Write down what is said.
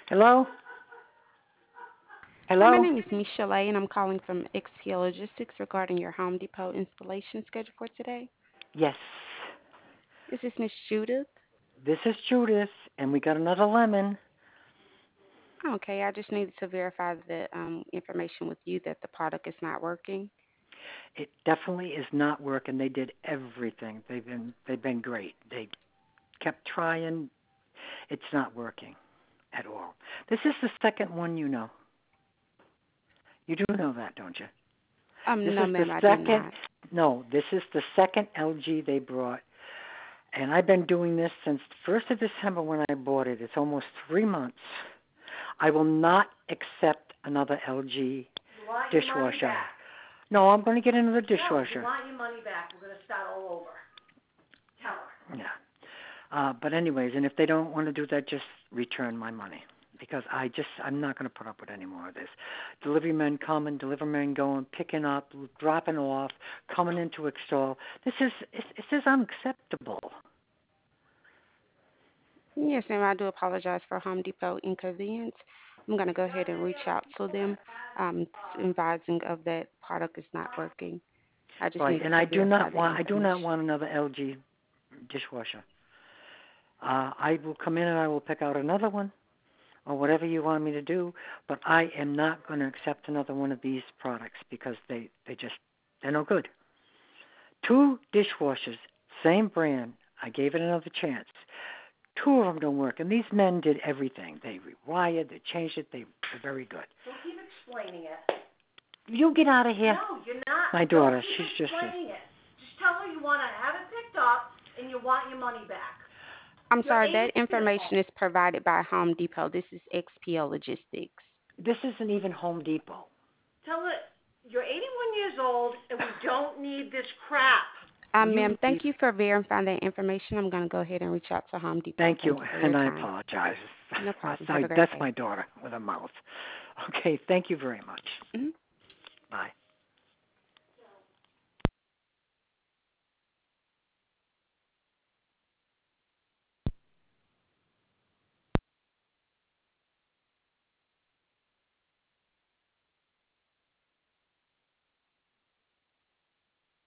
Hello? Hi, my Hello? name is Michelle, and I'm calling from XPO Logistics regarding your Home Depot installation schedule for today. Yes. Is this Miss Judith? This is Judith, and we got another lemon. Okay, I just needed to verify the information with you that the product is not working. It definitely is not working. They did everything. They've been great. They kept trying. It's not working at all. This is the second one you know. You do know that, don't you? This No, is the ma'am, I do second. not. No, this is the second LG they brought, and I've been doing this since the 1st of December when I bought it. It's almost 3 months. I will not accept another LG You want your money dishwasher. back. No, I'm going to get another No, you dishwasher. want your money back. We're going to start all over. Tell her. Yeah. But anyways, and if they don't want to do that, just return my money because I'm not going to put up with any more of this. Delivery men coming, delivery men going, picking up, dropping off, coming in to install. This is unacceptable. Yes, ma'am, I do apologize for Home Depot inconvenience. I'm going to go ahead and reach out to them, advising of that product is not working. I just Right, needed and to I do verify not the want I do not information. want another LG dishwasher. I will come in and I will pick out another one or whatever you want me to do, but I am not going to accept another one of these products because they're no good. Two dishwashers, same brand. I gave it another chance. Two of them don't work, and these men did everything. They rewired, they changed it. They're very good. Don't keep explaining it. You get out of here. No, you're not. My Don't daughter, keep she's just. explaining it. Just tell her you want to have it picked up and you want your money back. I'm You're sorry, 80 that years old. information is provided by Home Depot. This is XPO Logistics. This isn't even Home Depot. Tell her you're 81 years old and we don't need this crap. You Ma'am, thank need. you for verifying that information. I'm going to go ahead and reach out to Home Depot. Thank you, Thank you for your and I time. apologize. No problem. Have Sorry, a great that's day. my daughter with a mouth. Okay, thank you very much. Mhm.